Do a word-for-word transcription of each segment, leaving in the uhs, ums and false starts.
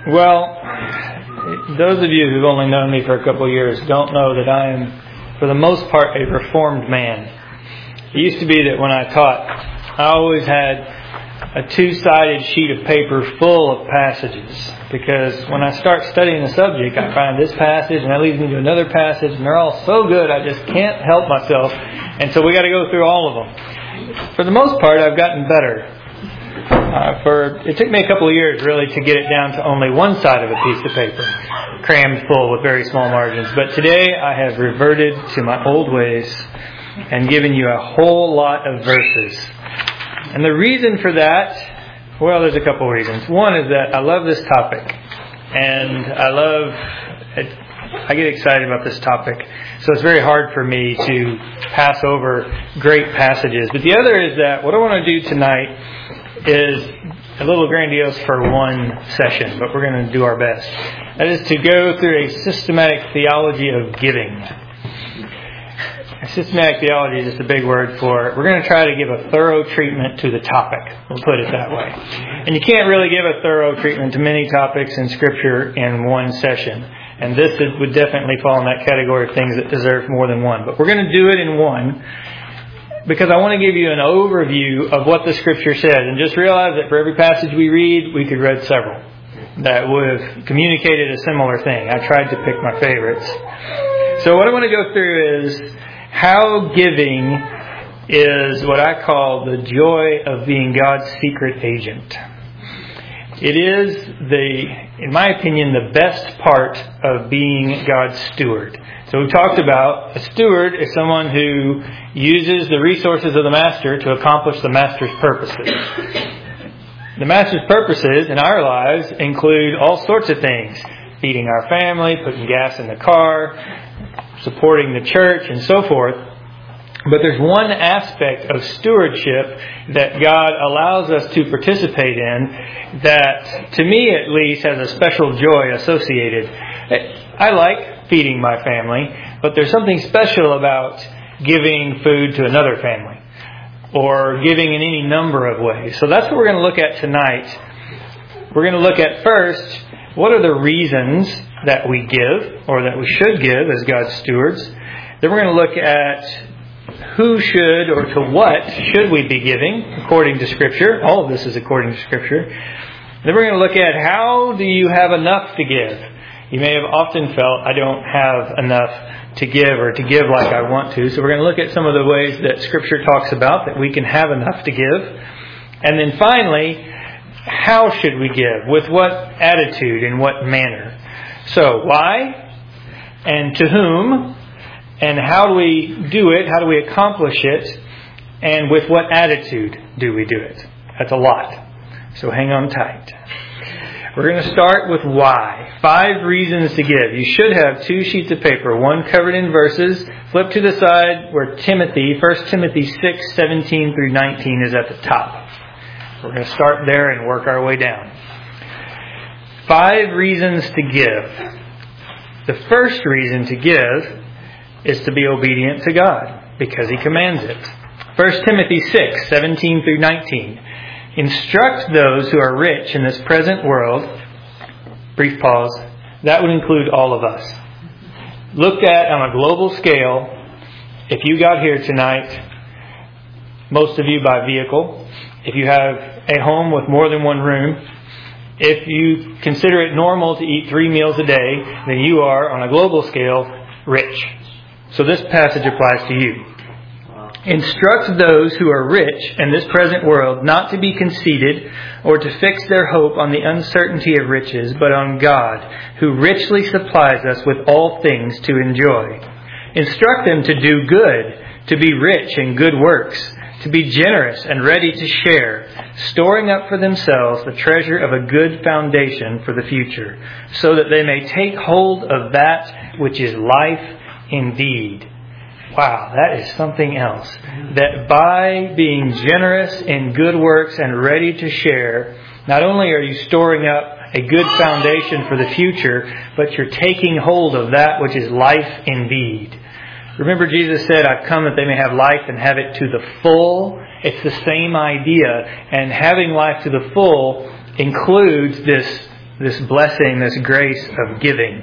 Well, those of you who've only known me for a couple of years don't know that I am, for the most part, a reformed man. It used to be that when I taught, I always had a two-sided sheet of paper full of passages, because when I start studying a subject, I find this passage and that leads me to another passage, and they're all so good I just can't help myself, and so we got to go through all of them. For the most part, I've gotten better. Uh, for it took me a couple of years really to get it down to only one side of a piece of paper, crammed full with very small margins. But today I have reverted to my old ways and given you a whole lot of verses. And the reason for that, well, there's a couple of reasons. One is that I love this topic, and I love, I get excited about this topic. So it's very hard for me to pass over great passages. But the other is that what I want to do tonight is a little grandiose for one session, but we're going to do our best. That is to go through a systematic theology of giving. A systematic theology is just a big word for it. We're going to try to give a thorough treatment to the topic. We'll put it that way. And you can't really give a thorough treatment to many topics in Scripture in one session. And this is, would definitely fall in that category of things that deserve more than one. But we're going to do it in one, because I want to give you an overview of what the Scripture says. And just realize that for every passage we read, we could read several that would have communicated a similar thing. I tried to pick my favorites. So what I want to go through is how giving is what I call the joy of being God's secret agent. It is, the, in my opinion, the best part of being God's steward. So we talked about a steward is someone who uses the resources of the master to accomplish the master's purposes. The master's purposes in our lives include all sorts of things. Feeding our family, putting gas in the car, supporting the church, and so forth. But there's one aspect of stewardship that God allows us to participate in that, to me at least, has a special joy associated. I like feeding my family, but there's something special about giving food to another family or giving in any number of ways. So that's what we're going to look at tonight. We're going to look at first, what are the reasons that we give or that we should give as God's stewards. Then we're going to look at who should or to what should we be giving according to Scripture. All of this is according to Scripture. Then we're going to look at how do you have enough to give. You may have often felt I don't have enough to give or to give like I want to. So we're going to look at some of the ways that Scripture talks about that we can have enough to give. And then finally, how should we give? With what attitude and what manner? So why and to whom? And how do we do it? How do we accomplish it? And with what attitude do we do it? That's a lot. So hang on tight. We're going to start with why. Five reasons to give. You should have two sheets of paper, one covered in verses. Flip to the side where Timothy, First Timothy six, seventeen through nineteen is at the top. We're going to start there and work our way down. Five reasons to give. The first reason to give is to be obedient to God, because He commands it. First Timothy six, seventeen through nineteen. Instruct those who are rich in this present world. Brief pause. That would include all of us. Looked at on a global scale, if you got here tonight, most of you by vehicle, if you have a home with more than one room, if you consider it normal to eat three meals a day, then you are, on a global scale, rich. So this passage applies to you. Instruct those who are rich in this present world not to be conceited or to fix their hope on the uncertainty of riches, but on God, who richly supplies us with all things to enjoy. Instruct them to do good, to be rich in good works, to be generous and ready to share, storing up for themselves the treasure of a good foundation for the future, so that they may take hold of that which is life indeed. Wow, that is something else. That by being generous in good works and ready to share, not only are you storing up a good foundation for the future, but you're taking hold of that which is life indeed. Remember, Jesus said, I've come that they may have life and have it to the full. It's the same idea. And having life to the full includes this this blessing, this grace of giving.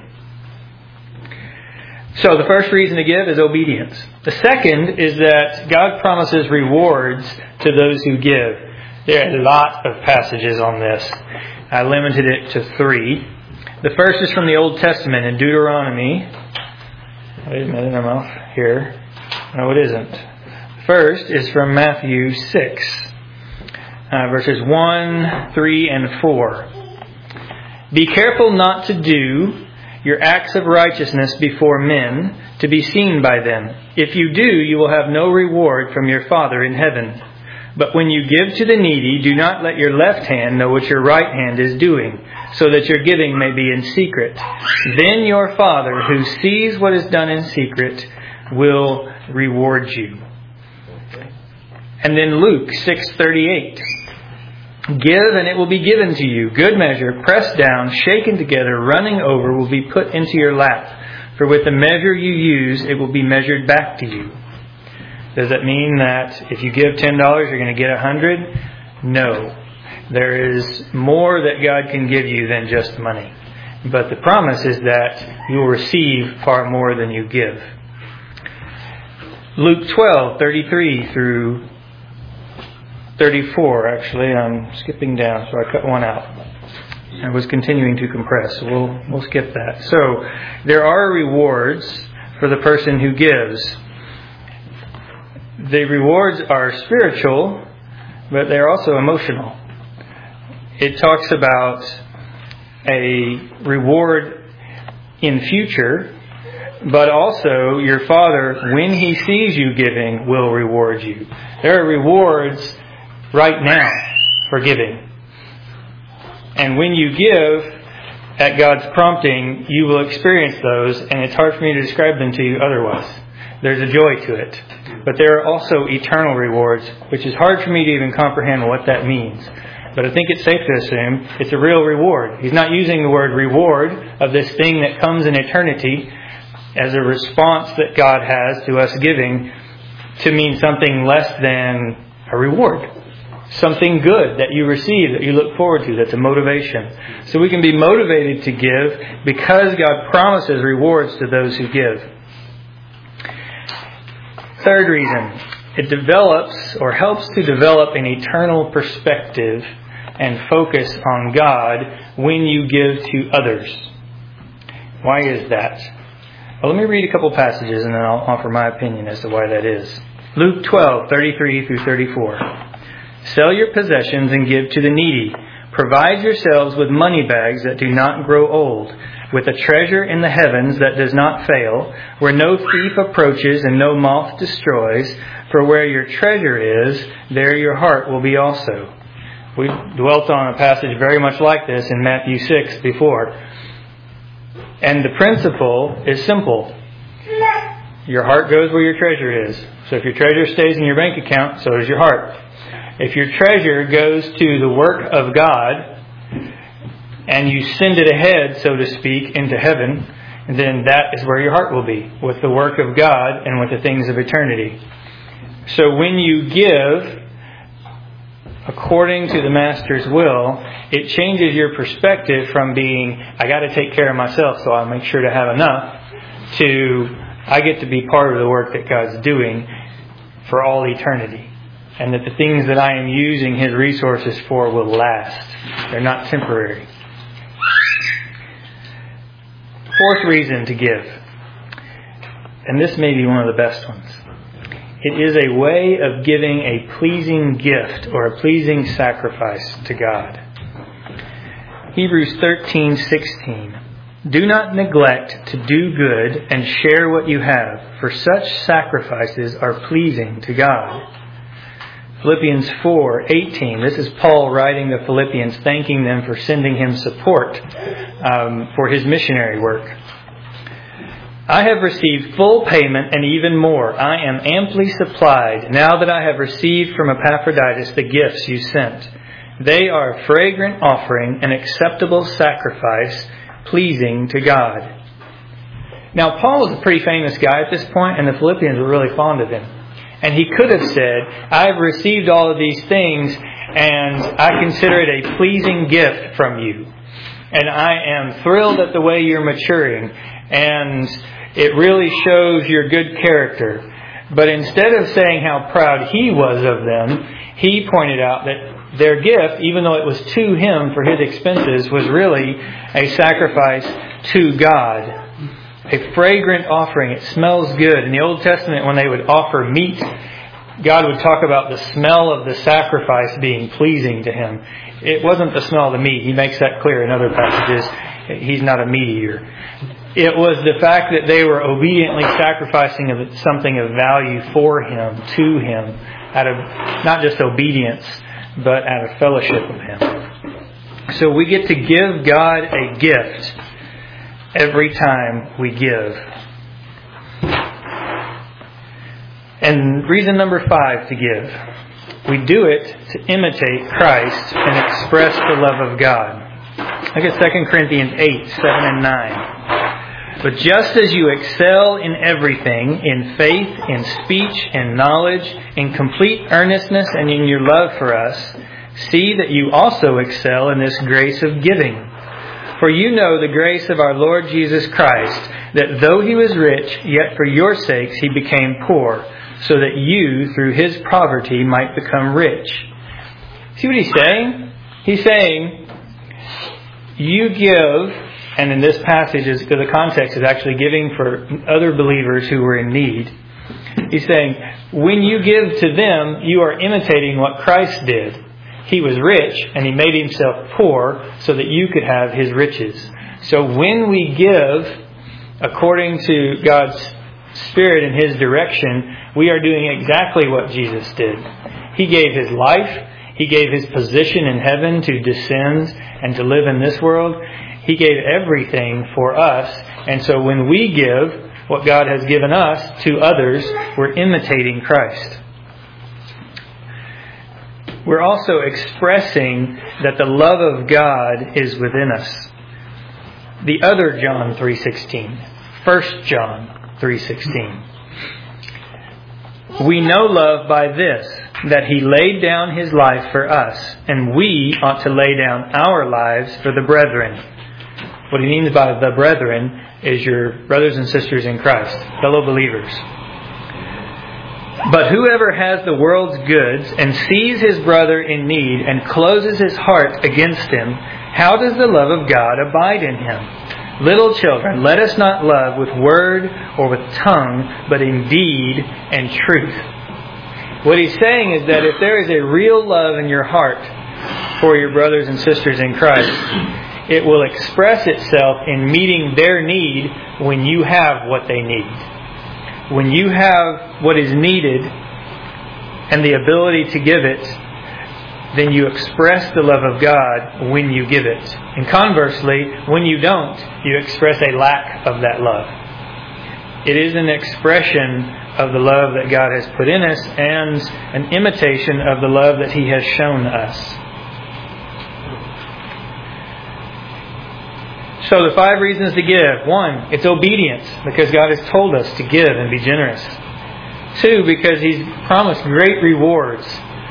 So the first reason to give is obedience. The second is that God promises rewards to those who give. There are a lot of passages on this. I limited it to three. The first is from the Old Testament in Deuteronomy. Wait a minute, I'm off here. No, it isn't. First is from Matthew six, uh, verses one, three, and four. Be careful not to do your acts of righteousness before men, to be seen by them. If you do, you will have no reward from your Father in heaven. But when you give to the needy, do not let your left hand know what your right hand is doing, so that your giving may be in secret. Then your Father, who sees what is done in secret, will reward you. And then Luke six thirty-eight. Give, and it will be given to you. Good measure, pressed down, shaken together, running over, will be put into your lap. For with the measure you use, it will be measured back to you. Does that mean that if you give ten dollars, you're going to get one hundred dollars? No. There is more that God can give you than just money. But the promise is that you will receive far more than you give. Luke twelve thirty-three through thirty-four, actually. I'm skipping down, so I cut one out. I was continuing to compress, so we'll, we'll skip that. So, there are rewards for the person who gives. The rewards are spiritual, but they're also emotional. It talks about a reward in future, but also your Father, when He sees you giving, will reward you. There are rewards right now for giving. And when you give at God's prompting, you will experience those, and it's hard for me to describe them to you otherwise. There's a joy to it. But there are also eternal rewards, which is hard for me to even comprehend what that means. But I think it's safe to assume it's a real reward. He's not using the word reward of this thing that comes in eternity as a response that God has to us giving to mean something less than a reward. Something good that you receive, that you look forward to, that's a motivation. So we can be motivated to give because God promises rewards to those who give. Third reason, it develops or helps to develop an eternal perspective and focus on God when you give to others. Why is that? Well, let me read a couple passages and then I'll offer my opinion as to why that is. Luke twelve thirty-three through thirty-four. Sell your possessions and give to the needy. Provide yourselves with money bags that do not grow old, with a treasure in the heavens that does not fail, where no thief approaches and no moth destroys. For where your treasure is, there your heart will be also. We dwelt on a passage very much like this in Matthew six before. And the principle is simple. Your heart goes where your treasure is. So if your treasure stays in your bank account, so does your heart. If your treasure goes to the work of God, and you send it ahead, so to speak, into heaven, then that is where your heart will be, with the work of God and with the things of eternity. So when you give according to the Master's will, it changes your perspective from being, I got to take care of myself so I'll make sure to have enough, to I get to be part of the work that God's doing for all eternity. And that the things that I am using His resources for will last. They're not temporary. Fourth reason to give. And this may be one of the best ones. It is a way of giving a pleasing gift or a pleasing sacrifice to God. Hebrews thirteen sixteen. Do not neglect to do good and share what you have, for such sacrifices are pleasing to God. Philippians four eighteen. This is Paul writing to Philippians, thanking them for sending him support um, for his missionary work. I have received full payment and even more. I am amply supplied now that I have received from Epaphroditus the gifts you sent. They are a fragrant offering, an acceptable sacrifice, pleasing to God. Now, Paul was a pretty famous guy at this point, and the Philippians were really fond of him. And he could have said, I've received all of these things, and I consider it a pleasing gift from you. and I am thrilled at the way you're maturing, and it really shows your good character. But instead of saying how proud he was of them, he pointed out that their gift, even though it was to him for his expenses, was really a sacrifice to God. A fragrant offering. It smells good. In the Old Testament, when they would offer meat, God would talk about the smell of the sacrifice being pleasing to Him. It wasn't the smell of the meat. He makes that clear in other passages. He's not a meat eater. It was the fact that they were obediently sacrificing something of value for Him, to Him, out of not just obedience, but out of fellowship with Him. So we get to give God a gift every time we give. And reason number five to give. We do it to imitate Christ and express the love of God. Look at Second Corinthians eight, seven and nine. But just as you excel in everything, in faith, in speech, in knowledge, in complete earnestness, and in your love for us, see that you also excel in this grace of giving. For you know the grace of our Lord Jesus Christ, that though He was rich, yet for your sakes He became poor, so that you, through His poverty, might become rich. See what He's saying? He's saying, you give, and in this passage, is, the context is actually giving for other believers who were in need. He's saying, when you give to them, you are imitating what Christ did. He was rich, and He made Himself poor so that you could have His riches. So when we give according to God's Spirit and His direction, we are doing exactly what Jesus did. He gave His life. He gave His position in heaven to descend and to live in this world. He gave everything for us. And so when we give what God has given us to others, we're imitating Christ. We're also expressing that the love of God is within us. The other John three sixteen. First John three sixteen. We know love by this, that He laid down His life for us, and we ought to lay down our lives for the brethren. What He means by the brethren is your brothers and sisters in Christ, fellow believers. But whoever has the world's goods and sees his brother in need and closes his heart against him, how does the love of God abide in him? Little children, let us not love with word or with tongue, but in deed and truth. What he's saying is that if there is a real love in your heart for your brothers and sisters in Christ, it will express itself in meeting their need when you have what they need. When you have what is needed and the ability to give it, then you express the love of God when you give it. And conversely, when you don't, you express a lack of that love. It is an expression of the love that God has put in us and an imitation of the love that He has shown us. So the five reasons to give. One, it's obedience, because God has told us to give and be generous. Two, because He's promised great rewards.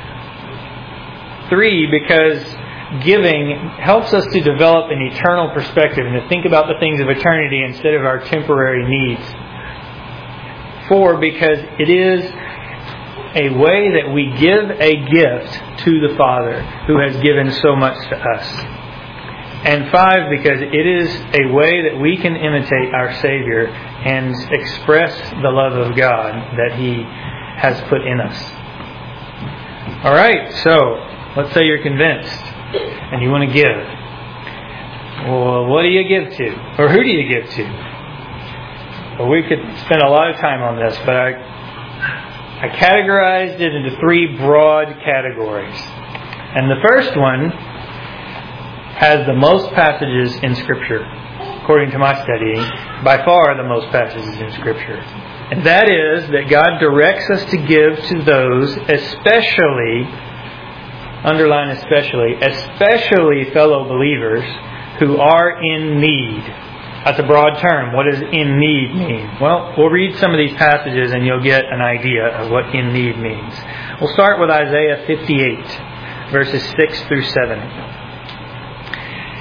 Three, because giving helps us to develop an eternal perspective and to think about the things of eternity instead of our temporary needs. Four, because it is a way that we give a gift to the Father who has given so much to us. And five, because it is a way that we can imitate our Savior and express the love of God that He has put in us. All right, so let's say you're convinced and you want to give. Well, what do you give to? Or who do you give to? Well, we could spend a lot of time on this, but I, I categorized it into three broad categories. And the first one has the most passages in Scripture, according to my studying, by far the most passages in Scripture. And that is that God directs us to give to those, especially, underline especially, especially fellow believers who are in need. That's a broad term. What does in need mean? Well, we'll read some of these passages and you'll get an idea of what in need means. We'll start with Isaiah fifty-eight, verses six through seven.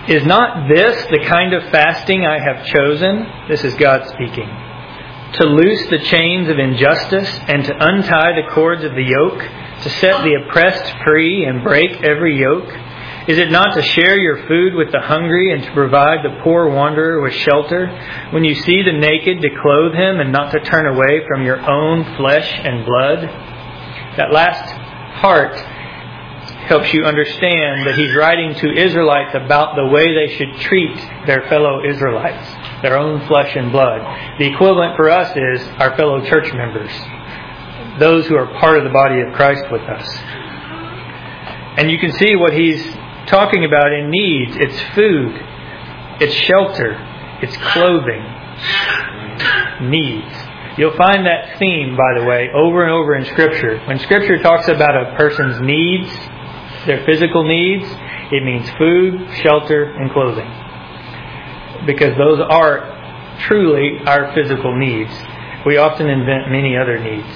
Is not this the kind of fasting I have chosen? This is God speaking. To loose the chains of injustice and to untie the cords of the yoke, to set the oppressed free and break every yoke? Is it not to share your food with the hungry and to provide the poor wanderer with shelter? When you see the naked, to clothe him and not to turn away from your own flesh and blood? That last part helps you understand that he's writing to Israelites about the way they should treat their fellow Israelites, their own flesh and blood. The equivalent for us is our fellow church members, those who are part of the body of Christ with us. And you can see what he's talking about in needs. It's food, it's shelter, it's clothing, needs. You'll find that theme, by the way, over and over in Scripture. When Scripture talks about a person's needs, their physical needs, it means food, shelter, and clothing. Because those are truly our physical needs. We often invent many other needs.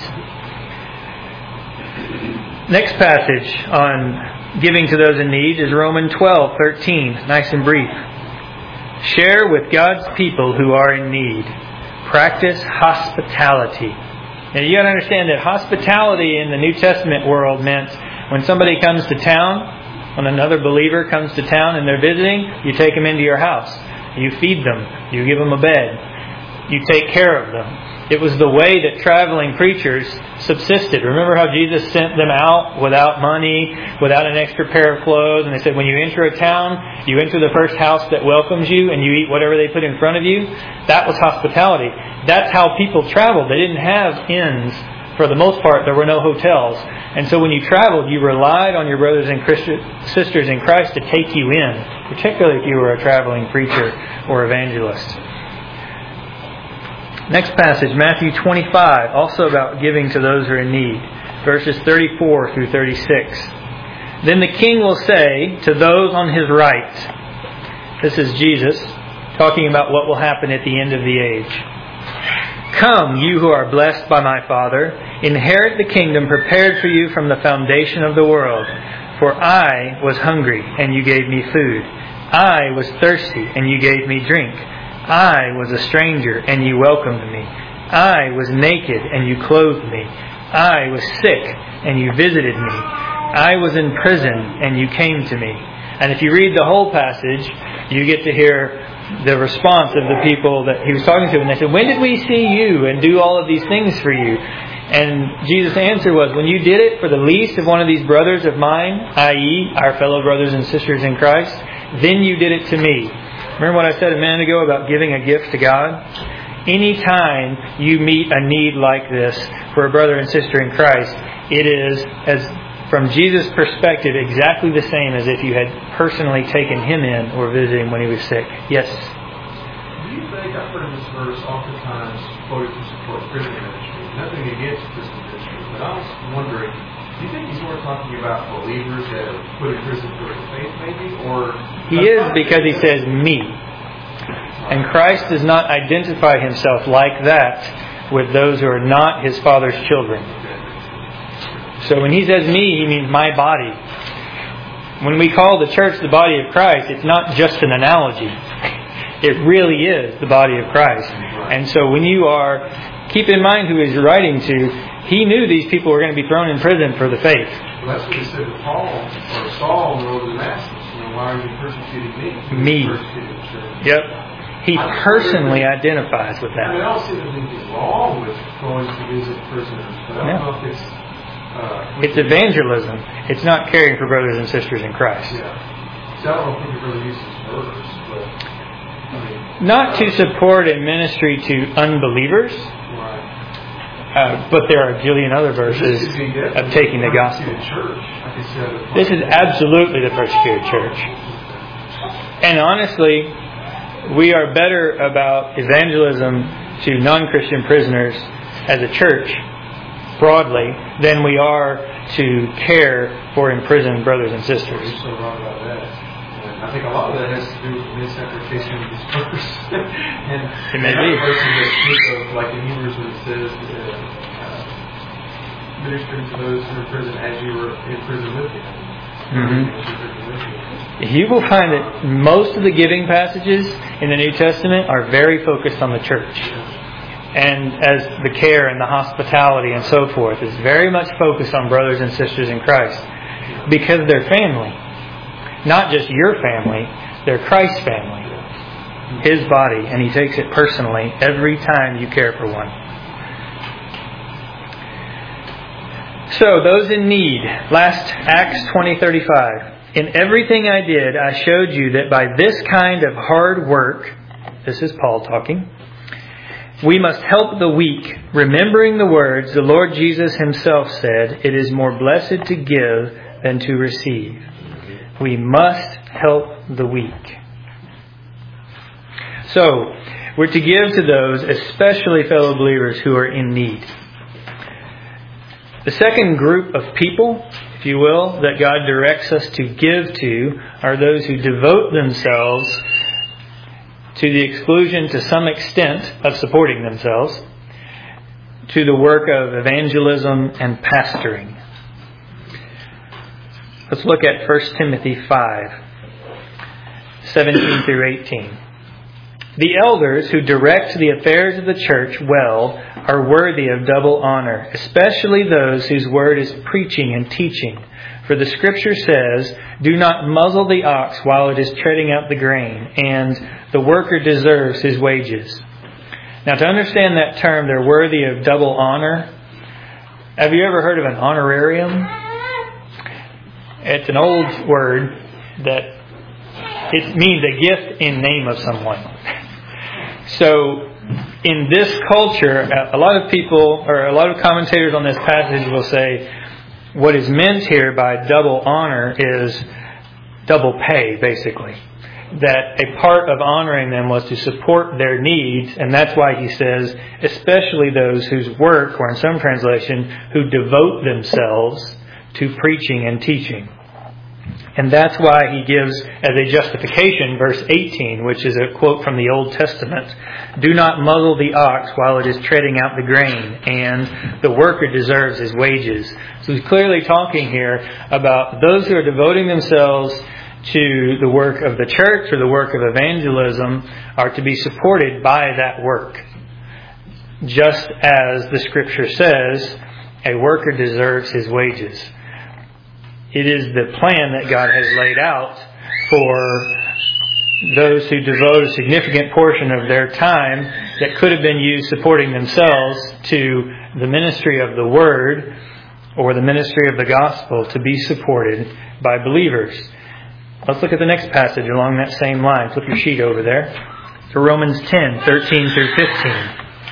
Next passage on giving to those in need is Romans twelve thirteen. Nice and brief. Share with God's people who are in need. Practice hospitality. Now you got to understand that hospitality in the New Testament world meant when somebody comes to town, when another believer comes to town and they're visiting, you take them into your house. You feed them. You give them a bed. You take care of them. It was the way that traveling preachers subsisted. Remember how Jesus sent them out without money, without an extra pair of clothes, and they said, when you enter a town, you enter the first house that welcomes you and you eat whatever they put in front of you. That was hospitality. That's how people traveled. They didn't have inns. For the most part, there were no hotels. And so when you traveled, you relied on your brothers and sisters in Christ to take you in, particularly if you were a traveling preacher or evangelist. Next passage, Matthew twenty-five, also about giving to those who are in need. Verses thirty-four through thirty-six. Then the king will say to those on his right, this is Jesus talking about what will happen at the end of the age. Come, you who are blessed by my Father, inherit the kingdom prepared for you from the foundation of the world. For I was hungry, and you gave me food. I was thirsty, and you gave me drink. I was a stranger, and you welcomed me. I was naked, and you clothed me. I was sick, and you visited me. I was in prison, and you came to me. And if you read the whole passage, you get to hear the response of the people that he was talking to. And they said, when did we see you and do all of these things for you? And Jesus' answer was, when you did it for the least of one of these brothers of mine, that is our fellow brothers and sisters in Christ, then you did it to me. Remember what I said a minute ago about giving a gift to God? Anytime you meet a need like this for a brother and sister in Christ, it is, as from Jesus' perspective, exactly the same as if you had personally taken him in or visited him when he was sick. Yes? Do you think, I've heard this verse oftentimes quoted to support prison ministry. Nothing against prison ministry, but I was wondering, do you think he's more talking about believers that are put in prison for their faith, maybe? Or he is, because he says me. And Christ does not identify himself like that with those who are not his Father's children. So when he says me, he means my body. When we call the church the body of Christ, it's not just an analogy. It really is the body of Christ. And so when you are, keep in mind who he's writing to, he knew these people were going to be thrown in prison for the faith. Well, that's what he said to Paul, or Saul on the road to Damascus. You know, why are you persecuting me? Me. Persecuting the church. Yep. He personally identifies with that. I mean, I don't see anything wrong with going to visit prisoners, but I don't Yeah. know if it's Uh, It's evangelism. It's not caring for brothers and sisters in Christ. Yeah. So I don't think it really uses verse, but I mean, Not to support a ministry to unbelievers, right. uh, but there are a jillion other verses of taking the gospel. This is absolutely the persecuted church. And honestly, we are better about evangelism to non-Christian prisoners as a church broadly than we are to care for imprisoned brothers and sisters. You're so wrong about that. And I think a lot of that has to do with the misinterpretation of this verse. And it may be. Verses that speak of, like in Hebrews, when it says, uh, ministering to those who are in prison as you were in prison with them. Mm-hmm. you will find that most of the giving passages in the New Testament are very focused on the church. And as the care and the hospitality and so forth is very much focused on brothers and sisters in Christ. Because they're family. Not just your family, they're Christ's family. His body. And He takes it personally every time you care for one. So, those in need. Last Acts twenty thirty-five. In everything I did, I showed you that by this kind of hard work, this is Paul talking, we must help the weak, remembering the words the Lord Jesus Himself said, it is more blessed to give than to receive. We must help the weak. So, we're to give to those, especially fellow believers who are in need. The second group of people, if you will, that God directs us to give to are those who devote themselves to the exclusion to some extent of supporting themselves to the work of evangelism and pastoring. Let's look at First Timothy five, seventeen through eighteen. The elders who direct the affairs of the church well are worthy of double honor, especially those whose word is preaching and teaching. For the Scripture says, do not muzzle the ox while it is treading out the grain, and the worker deserves his wages. Now, to understand that term, they're worthy of double honor. Have you ever heard of an honorarium? It's an old word that it means a gift in name of someone. So, in this culture, a lot of people, or a lot of commentators on this passage will say, what is meant here by double honor is double pay, basically. That a part of honoring them was to support their needs, and that's why he says, especially those whose work, or in some translation, who devote themselves to preaching and teaching. And that's why he gives as a justification verse eighteen, which is a quote from the Old Testament. Do not muzzle the ox while it is treading out the grain, and the worker deserves his wages. So he's clearly talking here about those who are devoting themselves to the work of the church or the work of evangelism are to be supported by that work. Just as the Scripture says, a worker deserves his wages. It is the plan that God has laid out for those who devote a significant portion of their time that could have been used supporting themselves to the ministry of the Word or the ministry of the Gospel to be supported by believers. Let's look at the next passage along that same line. Flip your sheet over there to Romans ten, thirteen through fifteen.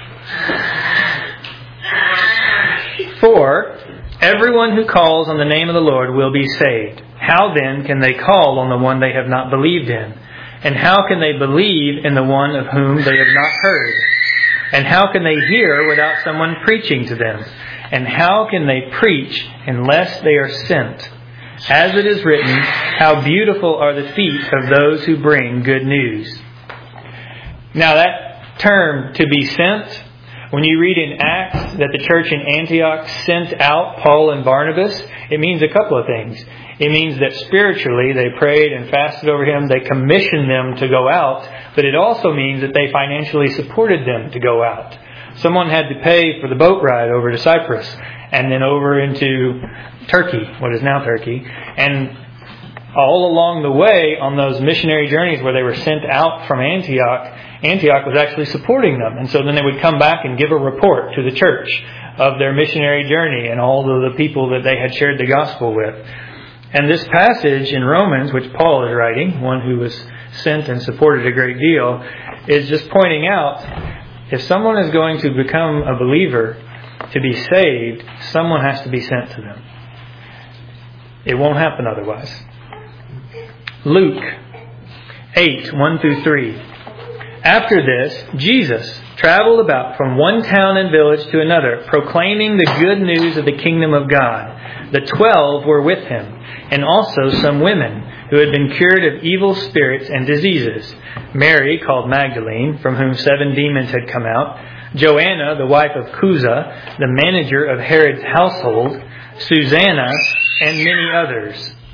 For everyone who calls on the name of the Lord will be saved. How then can they call on the one they have not believed in? And how can they believe in the one of whom they have not heard? And how can they hear without someone preaching to them? And how can they preach unless they are sent? As it is written, how beautiful are the feet of those who bring good news. Now that term, to be sent, when you read in Acts that the church in Antioch sent out Paul and Barnabas, it means a couple of things. It means that spiritually they prayed and fasted over him. They commissioned them to go out. But it also means that they financially supported them to go out. Someone had to pay for the boat ride over to Cyprus and then over into Turkey, what is now Turkey. And all along the way on those missionary journeys where they were sent out from Antioch, Antioch was actually supporting them. And so then they would come back and give a report to the church of their missionary journey and all of the people that they had shared the gospel with. And this passage in Romans, which Paul is writing, one who was sent and supported a great deal, is just pointing out, if someone is going to become a believer, to be saved, someone has to be sent to them. It won't happen otherwise. Luke eight, one through three. After this, Jesus traveled about from one town and village to another, proclaiming the good news of the kingdom of God. The twelve were with him, and also some women who had been cured of evil spirits and diseases. Mary, called Magdalene, from whom seven demons had come out. Joanna, the wife of Chuza, the manager of Herod's household. Susanna, and many others.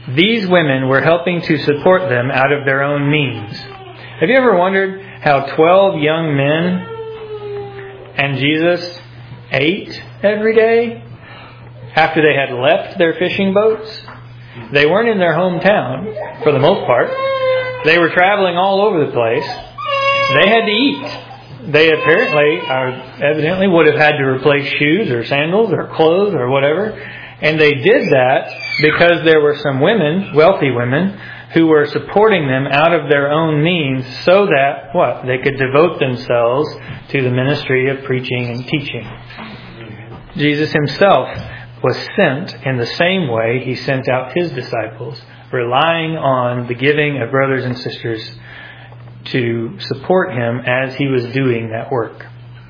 these women were helping to support them out of their own means. Have you ever wondered how twelve young men and Jesus ate every day after they had left their fishing boats? They weren't in their hometown for the most part. They were traveling all over the place. They had to eat. They apparently, or evidently, would have had to replace shoes or sandals or clothes or whatever. And they did that because there were some women, wealthy women, who were supporting them out of their own means so that, what? They could devote themselves to the ministry of preaching and teaching. Jesus himself was sent in the same way he sent out his disciples, relying on the giving of brothers and sisters to support him as he was doing that work.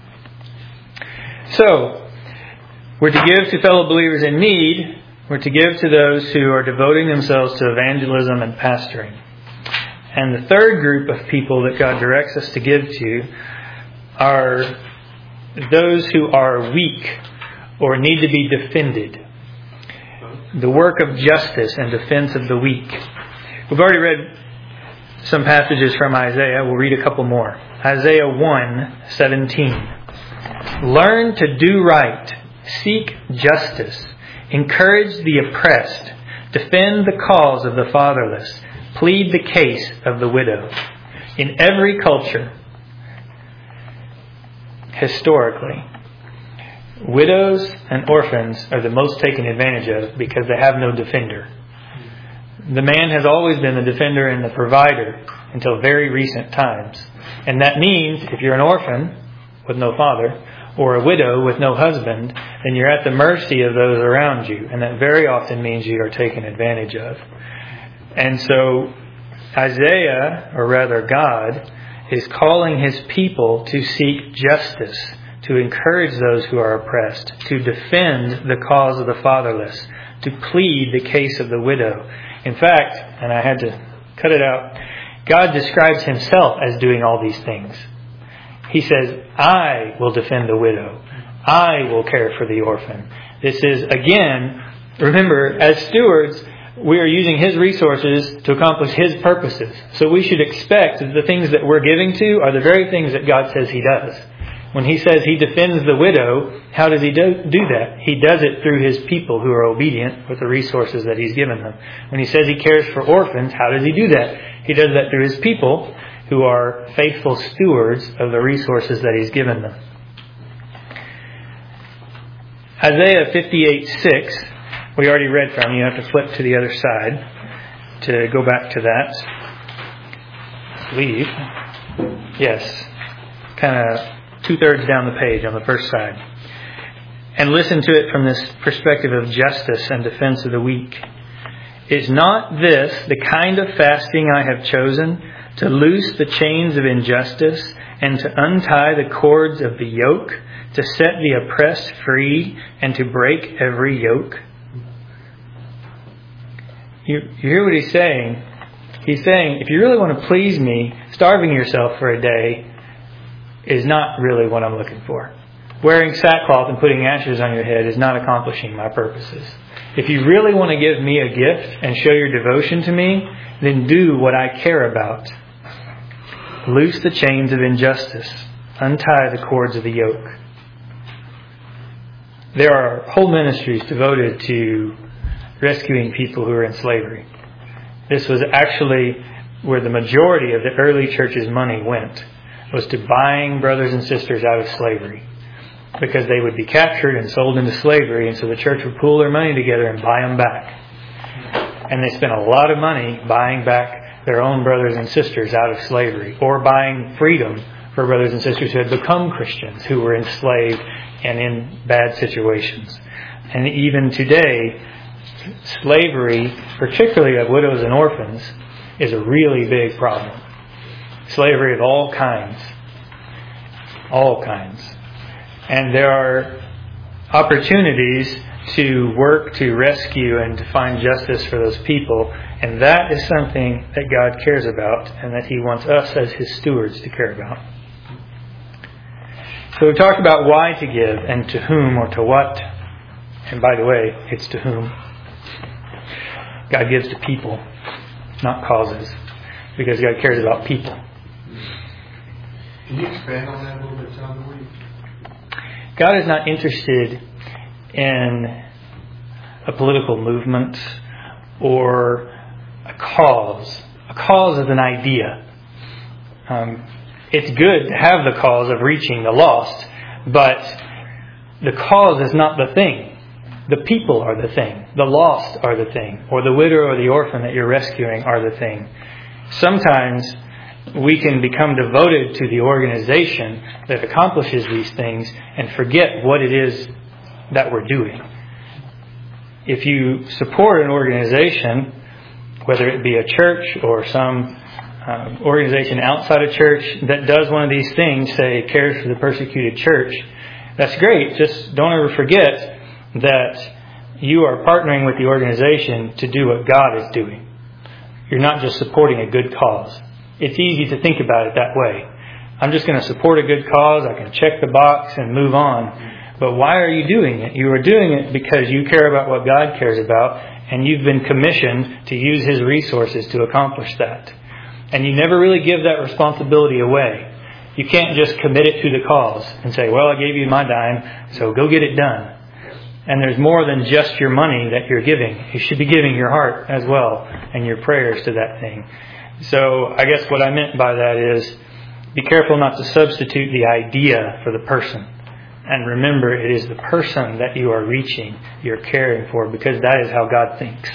So, we're to give to fellow believers in need. We're to give to those who are devoting themselves to evangelism and pastoring. And the third group of people that God directs us to give to are those who are weak or need to be defended. The work of justice and defense of the weak. We've already read some passages from Isaiah. We'll read a couple more. Isaiah one seventeen. Learn to do right. Seek justice. Encourage the oppressed. Defend the cause of the fatherless. Plead the case of the widow. In every culture, historically, widows and orphans are the most taken advantage of because they have no defender. The man has always been the defender and the provider until very recent times. And that means if you're an orphan with no father or a widow with no husband, then you're at the mercy of those around you. And that very often means you are taken advantage of. And so Isaiah, or rather God, is calling his people to seek justice, to encourage those who are oppressed, to defend the cause of the fatherless, to plead the case of the widow. In fact, and I had to cut it out, God describes himself as doing all these things. He says, I will defend the widow. I will care for the orphan. This is, again, remember, as stewards, we are using his resources to accomplish his purposes. So we should expect that the things that we're giving to are the very things that God says he does. When he says he defends the widow, how does he do, do that? He does it through his people who are obedient with the resources that he's given them. When he says he cares for orphans, how does he do that? He does that through his people who are faithful stewards of the resources that he's given them. Isaiah fifty-eight six, we already read from. You have to flip to the other side to go back to that. I believe. Yes. Kind of two-thirds down the page on the first side. And listen to it from this perspective of justice and defense of the weak. Is not this the kind of fasting I have chosen, to loose the chains of injustice and to untie the cords of the yoke, to set the oppressed free and to break every yoke? You, you hear what he's saying? He's saying, if you really want to please me, starving yourself for a day is not really what I'm looking for. Wearing sackcloth and putting ashes on your head is not accomplishing my purposes. If you really want to give me a gift and show your devotion to me, then do what I care about. Loose the chains of injustice. Untie the cords of the yoke. There are whole ministries devoted to rescuing people who are in slavery. This was actually where the majority of the early church's money went, was to buying brothers and sisters out of slavery. Because they would be captured and sold into slavery, and so the church would pool their money together and buy them back. And they spent a lot of money buying back their own brothers and sisters out of slavery, or buying freedom for brothers and sisters who had become Christians, who were enslaved and in bad situations. And even today, slavery, particularly of widows and orphans, is a really big problem. Slavery of all kinds. All kinds. And there are opportunities to work to rescue and to find justice for those people. And that is something that God cares about and that he wants us as his stewards to care about. So we've talked about why to give and to whom or to what. And by the way, it's to whom. God gives to people, not causes, because God cares about people. Can you expand on that a little bit, John? What do you... God is not interested in a political movement or a cause. A cause is an idea. Um, it's good to have the cause of reaching the lost, but the cause is not the thing. The people are the thing. The lost are the thing. Or the widow or the orphan that you're rescuing are the thing. Sometimes we can become devoted to the organization that accomplishes these things and forget what it is that we're doing. If you support an organization, whether it be a church or some uh, organization outside of church that does one of these things, say cares for the persecuted church, that's great. Just don't ever forget that you are partnering with the organization to do what God is doing. You're not just supporting a good cause. It's easy to think about it that way. I'm just going to support a good cause. I can check the box and move on. But why are you doing it? You are doing it because you care about what God cares about, and you've been commissioned to use His resources to accomplish that. And you never really give that responsibility away. You can't just commit it to the cause and say, well, I gave you my dime, so go get it done. And there's more than just your money that you're giving. You should be giving your heart as well and your prayers to that thing. So I guess what I meant by that is be careful not to substitute the idea for the person. And remember, it is the person that you are reaching, you're caring for, because that is how God thinks.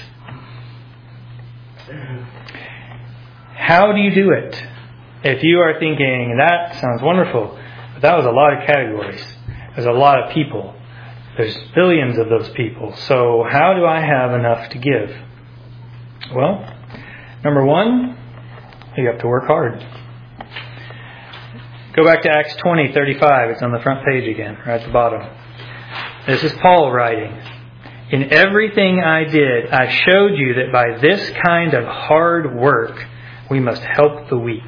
How do you do it? If you are thinking, that sounds wonderful, but that was a lot of categories. There's a lot of people. There's billions of those people. So how do I have enough to give? Well, number one, you have to work hard. Go back to Acts twenty thirty-five. It's on the front page again, right at the bottom. This is Paul writing. In everything I did, I showed you that by this kind of hard work, we must help the weak.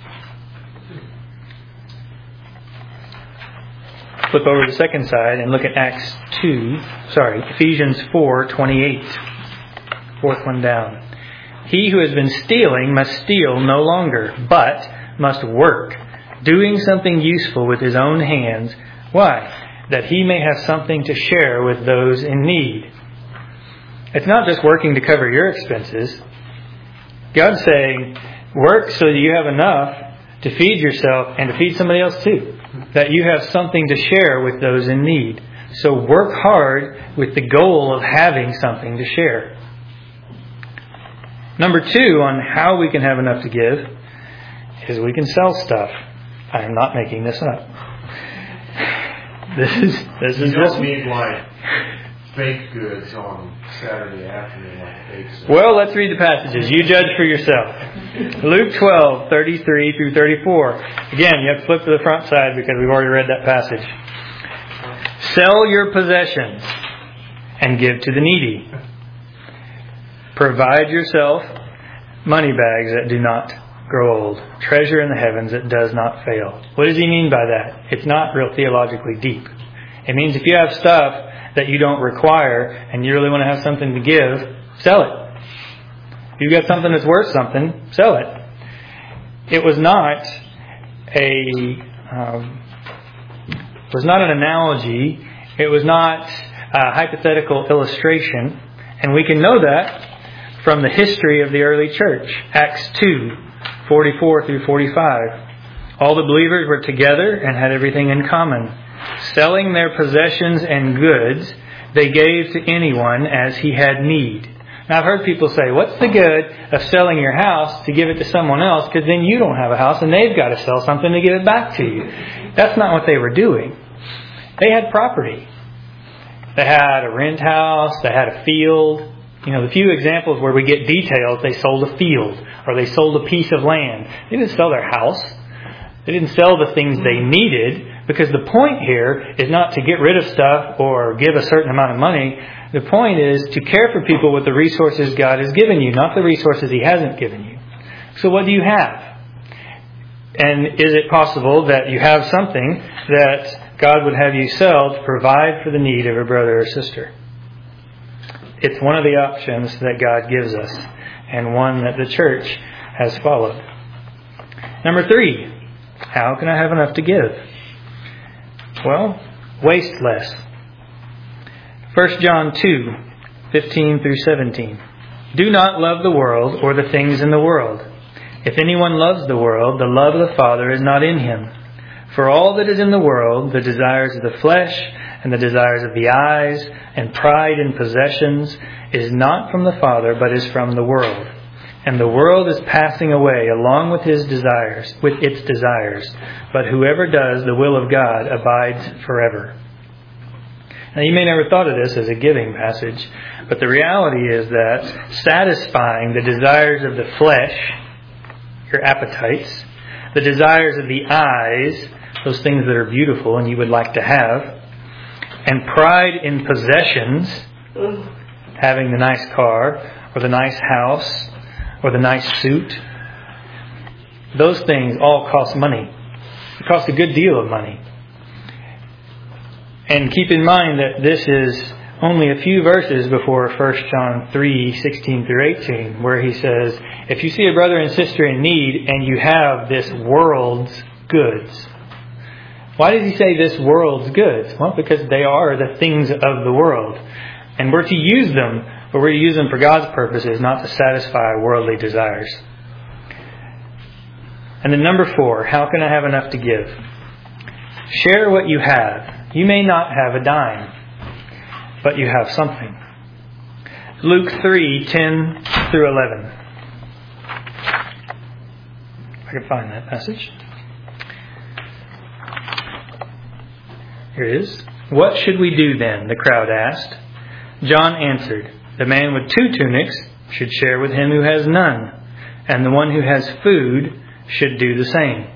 Flip over to the second side and look at Acts two, sorry, Ephesians four twenty-eight. Fourth one down. He who has been stealing must steal no longer, but must work, doing something useful with his own hands. Why? That he may have something to share with those in need. It's not just working to cover your expenses. God's saying, work so that you have enough to feed yourself and to feed somebody else too. That you have something to share with those in need. So work hard with the goal of having something to share. Number two on how we can have enough to give is we can sell stuff. I am not making this up. This is this you is don't just need like fake goods on Saturday afternoon like fake stuff. Well, let's read the passages. You judge for yourself. Luke twelve, thirty-three through thirty-four. Again, you have to flip to the front side because we've already read that passage. Sell your possessions and give to the needy. Provide yourself money bags that do not grow old. Treasure in the heavens that does not fail. What does he mean by that? It's not real theologically deep. It means if you have stuff that you don't require and you really want to have something to give, sell it. If you've got something that's worth something, sell it. It was not a um, it was not an analogy. It was not a hypothetical illustration. And we can know that from the history of the early church. Acts two, forty-four through forty-five. All the believers were together and had everything in common. Selling their possessions and goods, they gave to anyone as he had need. Now I've heard people say, what's the good of selling your house to give it to someone else, because then you don't have a house and they've got to sell something to give it back to you. That's not what they were doing. They had property. They had a rent house. They had a field. You know, the few examples where we get details, they sold a field or they sold a piece of land. They didn't sell their house. They didn't sell the things they needed, because the point here is not to get rid of stuff or give a certain amount of money. The point is to care for people with the resources God has given you, not the resources He hasn't given you. So what do you have? And is it possible that you have something that God would have you sell to provide for the need of a brother or sister? it's one of the options that God gives us, and one that the church has followed. Number three, how can I have enough to give? Well, waste less. First John two, fifteen through seventeen. Do not love the world or the things in the world. If anyone loves the world, the love of the Father is not in him. For all that is in the world, the desires of the flesh and the desires of the eyes and pride in possessions, is not from the Father, but is from the world. And the world is passing away along with his desires, with its desires. But whoever does the will of God abides forever. Now, you may never thought of this as a giving passage, but the reality is that satisfying the desires of the flesh, your appetites, the desires of the eyes, those things that are beautiful and you would like to have, and pride in possessions, having the nice car or the nice house or the nice suit, those things all cost money. It costs a good deal of money. And keep in mind that this is only a few verses before First John three, sixteen through eighteen, where he says, if you see a brother and sister in need and you have this world's goods. Why does he say this world's goods? Well, because they are the things of the world. And we're to use them, but we're to use them for God's purposes, not to satisfy worldly desires. And then number four, how can I have enough to give? Share what you have. You may not have a dime, but you have something. Luke three, ten through eleven. If I can find that passage. Here it is. What should we do then? The crowd asked. John answered, the man with two tunics should share with him who has none, and the one who has food should do the same.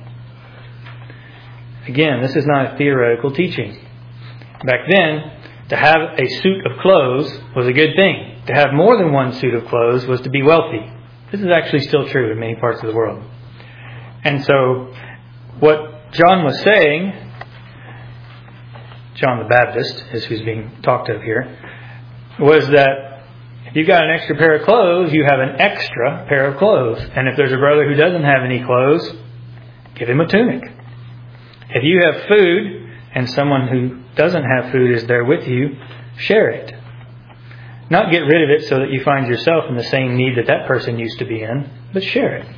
Again, this is not a theoretical teaching. Back then, to have a suit of clothes was a good thing. To have more than one suit of clothes was to be wealthy. This is actually still true in many parts of the world. And so, what John was saying, John the Baptist is who's being talked of here, was that if you've got an extra pair of clothes, you have an extra pair of clothes. And if there's a brother who doesn't have any clothes, give him a tunic. If you have food and someone who doesn't have food is there with you, share it. Not get rid of it so that you find yourself in the same need that that person used to be in, but share it.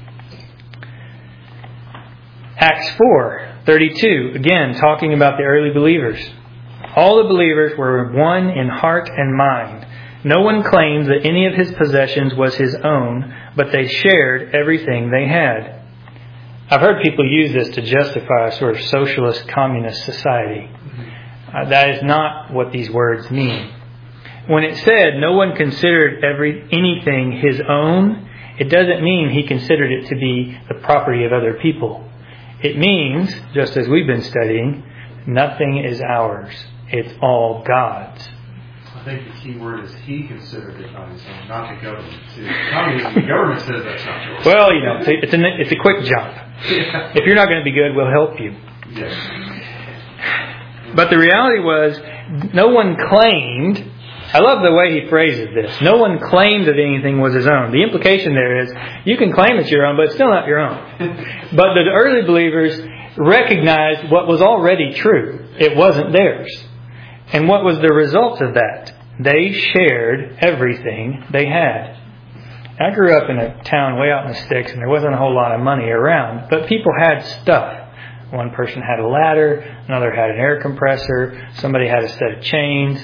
Acts four, thirty-two, again, talking about the early believers. All the believers were one in heart and mind. No one claims that any of his possessions was his own, but they shared everything they had. I've heard people use this to justify a sort of socialist communist society. Uh, that is not what these words mean. When it said no one considered every anything his own, it doesn't mean he considered it to be the property of other people. It means, just as we've been studying, nothing is ours. It's all God's. I think the key word is he considered it not his own, not the government. See, the government says that's not yours. Well, you know, it's a, it's a, it's a quick jump. Yeah. If you're not going to be good, we'll help you. Yes. But the reality was, no one claimed. I love the way he phrases this. No one claimed that anything was his own. The implication there is, you can claim it's your own, but it's still not your own. But the early believers recognized what was already true. It wasn't theirs. And what was the result of that? They shared everything they had. I grew up in a town way out in the sticks, and there wasn't a whole lot of money around, but people had stuff. One person had a ladder, another had an air compressor, somebody had a set of chains.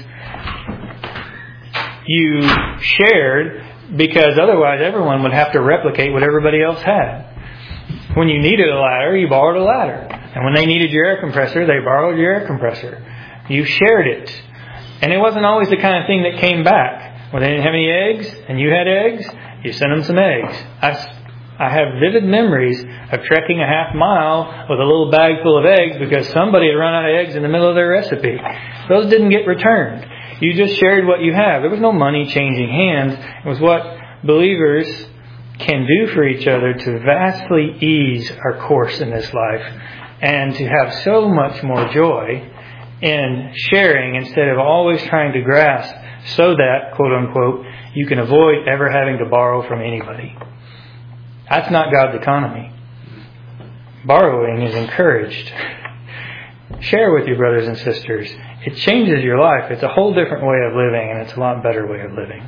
You shared because otherwise everyone would have to replicate what everybody else had. When you needed a ladder, you borrowed a ladder. And when they needed your air compressor, they borrowed your air compressor. You shared it. And it wasn't always the kind of thing that came back. When they didn't have any eggs and you had eggs, you sent them some eggs. I, I have vivid memories of trekking a half mile with a little bag full of eggs because somebody had run out of eggs in the middle of their recipe. Those didn't get returned. You just shared what you have. There was no money changing hands. It was what believers can do for each other to vastly ease our course in this life and to have so much more joy in sharing instead of always trying to grasp so that, quote unquote, you can avoid ever having to borrow from anybody. That's not God's economy. Borrowing is encouraged. Share with your brothers and sisters. It changes your life. It's a whole different way of living, and it's a lot better way of living.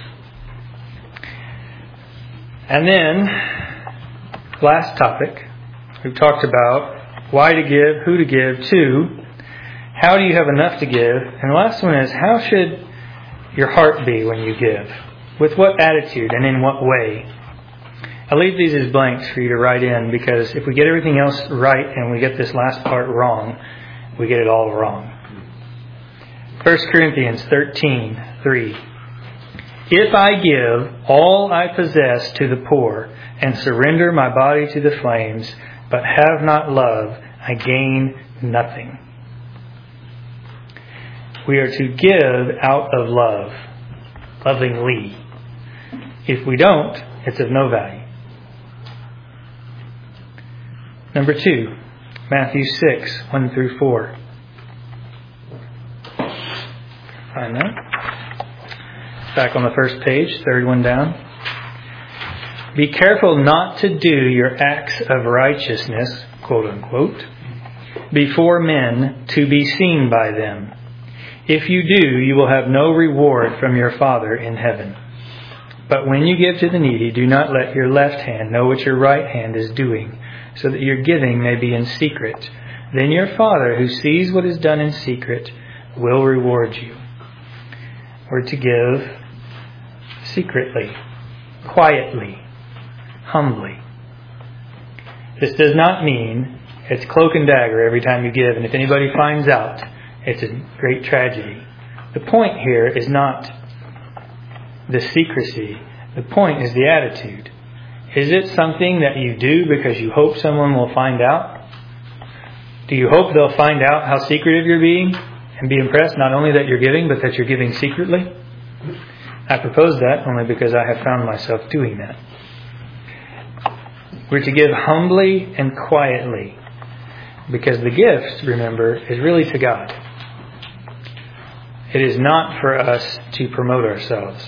And then, last topic, we've talked about why to give, who to give to, how do you have enough to give, and the last one is how should your heart be when you give? With what attitude and in what way? I leave these as blanks for you to write in, because if we get everything else right and we get this last part wrong, we get it all wrong. First Corinthians thirteen three. If I give all I possess to the poor and surrender my body to the flames, but have not love, I gain nothing. We are to give out of love, lovingly. If we don't, it's of no value. Number two, Matthew six, one through four. Find that. Back on the first page, third one down. Be careful not to do your acts of righteousness, quote unquote, before men to be seen by them. If you do, you will have no reward from your Father in heaven. But when you give to the needy, do not let your left hand know what your right hand is doing, so that your giving may be in secret. Then your Father, who sees what is done in secret, will reward you. We're to give secretly, quietly, humbly. This does not mean it's cloak and dagger every time you give, and if anybody finds out, it's a great tragedy. The point here is not the secrecy. The point is the attitude. Is it something that you do because you hope someone will find out? Do you hope they'll find out how secretive you're being and be impressed not only that you're giving, but that you're giving secretly? I propose that only because I have found myself doing that. We're to give humbly and quietly, because the gift, remember, is really to God. It is not for us to promote ourselves.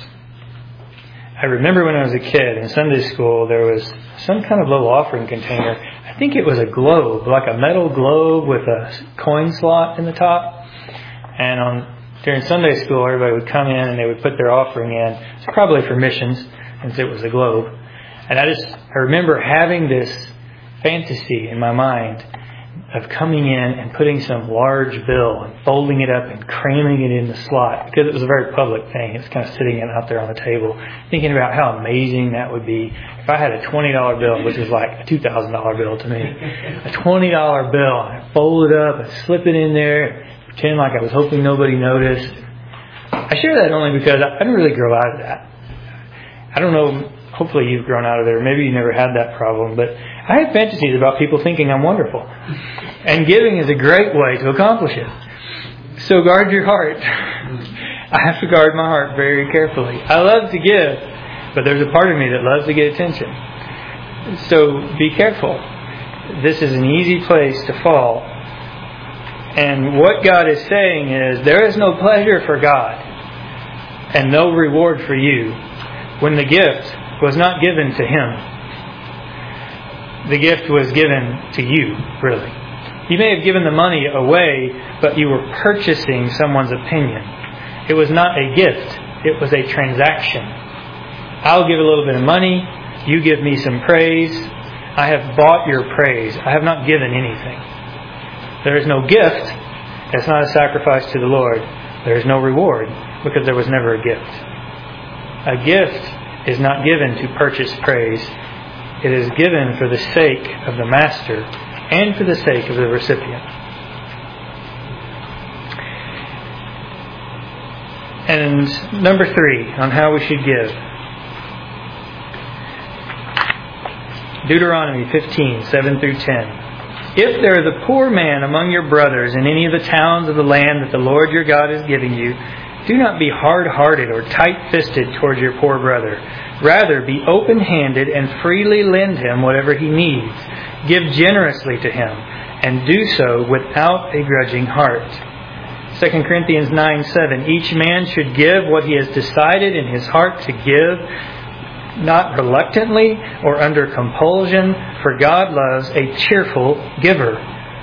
I remember when I was a kid in Sunday school, there was some kind of little offering container. I think it was a globe, like a metal globe with a coin slot in the top. And on during Sunday school, everybody would come in and they would put their offering in. It's probably for missions, since it was a globe. And I just I remember having this fantasy in my mind of coming in and putting some large bill and folding it up and cramming it in the slot, because it was a very public thing. It was kind of sitting out there on the table, thinking about how amazing that would be if I had a twenty dollar bill, which is like a two thousand dollar bill to me. A twenty dollar bill, and I'd fold it up and slip it in there and pretend like I was hoping nobody noticed. I share that only because I didn't really grow out of that. I don't know, hopefully you've grown out of it, or maybe you never had that problem, but I have fantasies about people thinking I'm wonderful. And giving is a great way to accomplish it. So guard your heart. I have to guard my heart very carefully. I love to give, but there's a part of me that loves to get attention. So be careful. This is an easy place to fall. And what God is saying is, there is no pleasure for God and no reward for you when the gift was not given to Him. The gift was given to you, really. You may have given the money away, but you were purchasing someone's opinion. It was not a gift. It was a transaction. I'll give a little bit of money. You give me some praise. I have bought your praise. I have not given anything. There is no gift. That's not a sacrifice to the Lord. There is no reward, because there was never a gift. A gift is not given to purchase praise. It is given for the sake of the master and for the sake of the recipient. And number three, on how we should give. Deuteronomy fifteen, seven through ten. If there is a poor man among your brothers in any of the towns of the land that the Lord your God is giving you, do not be hard-hearted or tight-fisted towards your poor brother. Rather, be open-handed and freely lend him whatever he needs. Give generously to him, and do so without a grudging heart. Second Corinthians nine seven. Each man should give what he has decided in his heart to give, not reluctantly or under compulsion, for God loves a cheerful giver.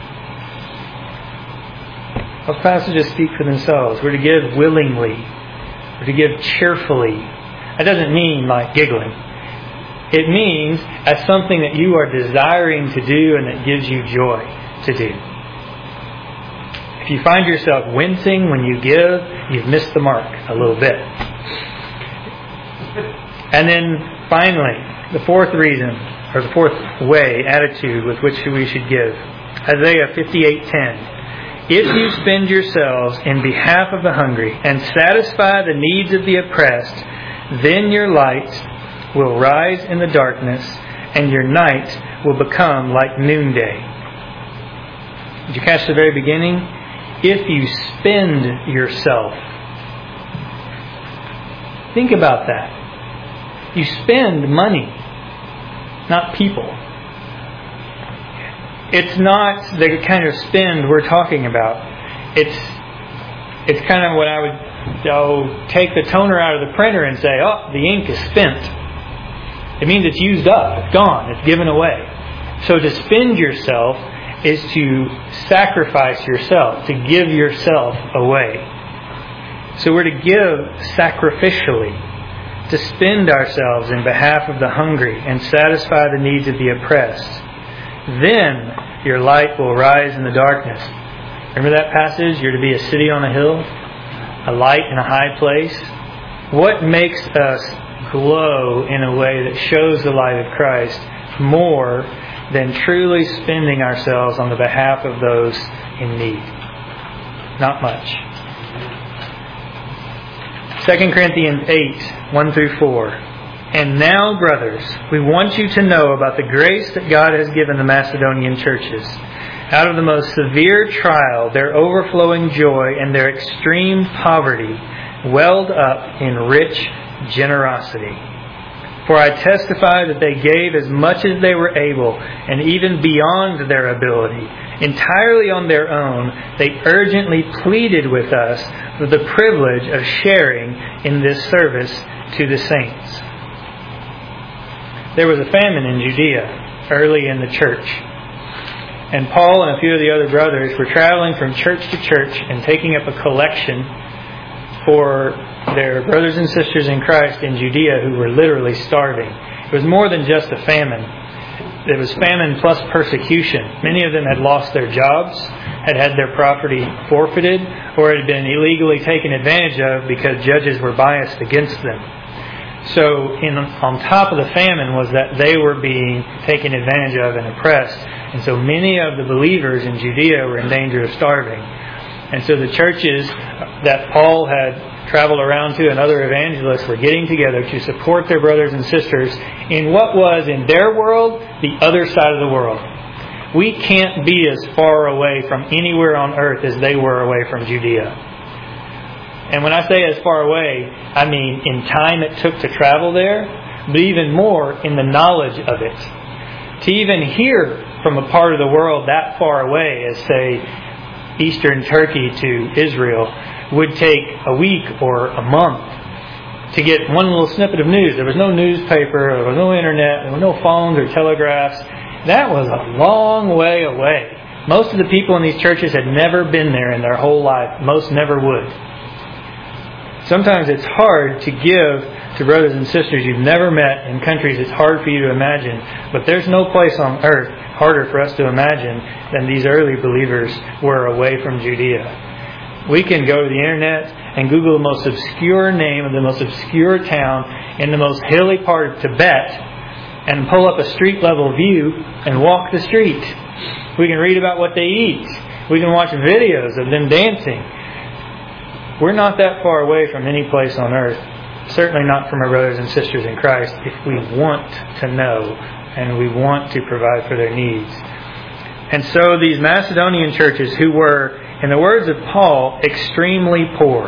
Those passages speak for themselves. We're to give willingly. We're to give cheerfully. That doesn't mean like giggling. It means as something that you are desiring to do and that gives you joy to do. If you find yourself wincing when you give, you've missed the mark a little bit. And then finally, the fourth reason, or the fourth way, attitude with which we should give. Isaiah fifty-eight ten. If you spend yourselves in behalf of the hungry and satisfy the needs of the oppressed, then your light will rise in the darkness and your night will become like noonday. Did you catch the very beginning? If you spend yourself. Think about that. You spend money, not people. It's not the kind of spend we're talking about. It's it's kind of what I would oh, take the toner out of the printer and say, oh, the ink is spent. It means it's used up, it's gone, it's given away. So to spend yourself is to sacrifice yourself, to give yourself away. So we're to give sacrificially, to spend ourselves in behalf of the hungry and satisfy the needs of the oppressed. Then your light will rise in the darkness. Remember that passage? You're to be a city on a hill, a light in a high place. What makes us glow in a way that shows the light of Christ more than truly spending ourselves on the behalf of those in need? Not much. Second Corinthians eight, one through four. And now, brothers, we want you to know about the grace that God has given the Macedonian churches. Out of the most severe trial, their overflowing joy and their extreme poverty welled up in rich generosity. For I testify that they gave as much as they were able, and even beyond their ability. Entirely on their own, they urgently pleaded with us for the privilege of sharing in this service to the saints. There was a famine in Judea early in the church. And Paul and a few of the other brothers were traveling from church to church and taking up a collection for their brothers and sisters in Christ in Judea who were literally starving. It was more than just a famine. It was famine plus persecution. Many of them had lost their jobs, had had their property forfeited, or had been illegally taken advantage of because judges were biased against them. So in, on top of the famine was that they were being taken advantage of and oppressed. And so many of the believers in Judea were in danger of starving. And so the churches that Paul had traveled around to and other evangelists were getting together to support their brothers and sisters in what was, in their world, the other side of the world. We can't be as far away from anywhere on earth as they were away from Judea. And when I say as far away, I mean in time it took to travel there, but even more in the knowledge of it. To even hear from a part of the world that far away as, say, Eastern Turkey to Israel would take a week or a month to get one little snippet of news. There was no newspaper, there was no internet, there were no phones or telegraphs. That was a long way away. Most of the people in these churches had never been there in their whole life. Most never would. Sometimes it's hard to give to brothers and sisters you've never met in countries it's hard for you to imagine. But there's no place on earth harder for us to imagine than these early believers were away from Judea. We can go to the internet and Google the most obscure name of the most obscure town in the most hilly part of Tibet and pull up a street level view and walk the street. We can read about what they eat. We can watch videos of them dancing. We're not that far away from any place on earth. Certainly not from our brothers and sisters in Christ if we want to know and we want to provide for their needs. And so these Macedonian churches who were, in the words of Paul, extremely poor,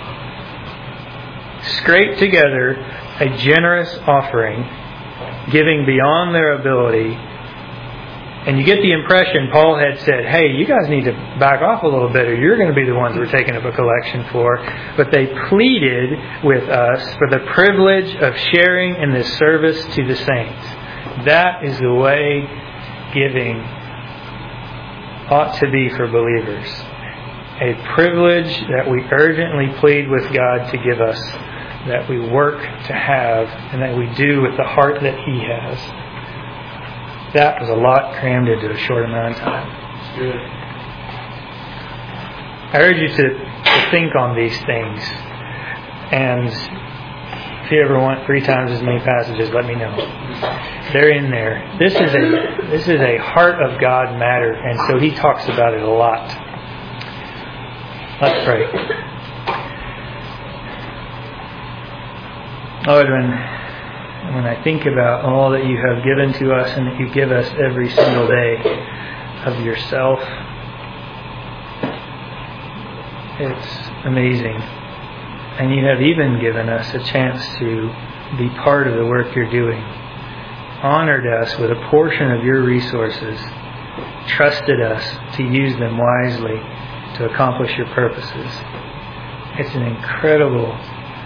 scraped together a generous offering, giving beyond their ability And you get the impression Paul had said, hey, you guys need to back off a little bit or you're going to be the ones we're taking up a collection for. But they pleaded with us for the privilege of sharing in this service to the saints. That is the way giving ought to be for believers. A privilege that we urgently plead with God to give us, that we work to have, and that we do with the heart that He has. That was a lot crammed into a short amount of time. Good. I urge you to, to think on these things. And if you ever want three times as many passages, let me know. They're in there. This is a this is a heart of God matter, and so He talks about it a lot. Let's pray. Lord, when when I think about all that You have given to us and that You give us every single day of Yourself, it's amazing. And You have even given us a chance to be part of the work You're doing. Honored us with a portion of Your resources. Trusted us to use them wisely to accomplish Your purposes. It's an incredible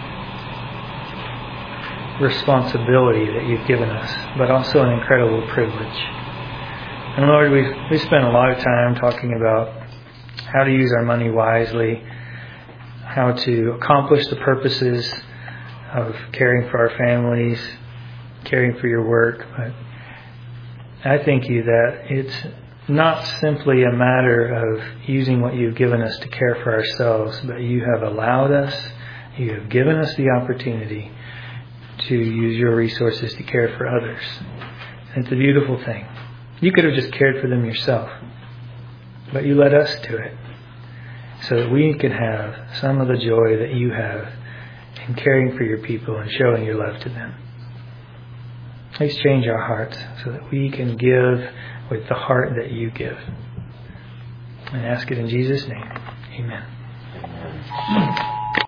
responsibility that You've given us, but also an incredible privilege. And Lord, we've, we've spent a lot of time talking about how to use our money wisely, how to accomplish the purposes of caring for our families, caring for Your work. But I thank You that it's not simply a matter of using what You've given us to care for ourselves, but You have allowed us, You have given us the opportunity to use Your resources to care for others. And it's a beautiful thing. You could have just cared for them yourself, but You let us do it so that we can have some of the joy that You have in caring for Your people and showing Your love to them. Please change our hearts so that we can give with the heart that You give. And ask it in Jesus' name. Amen.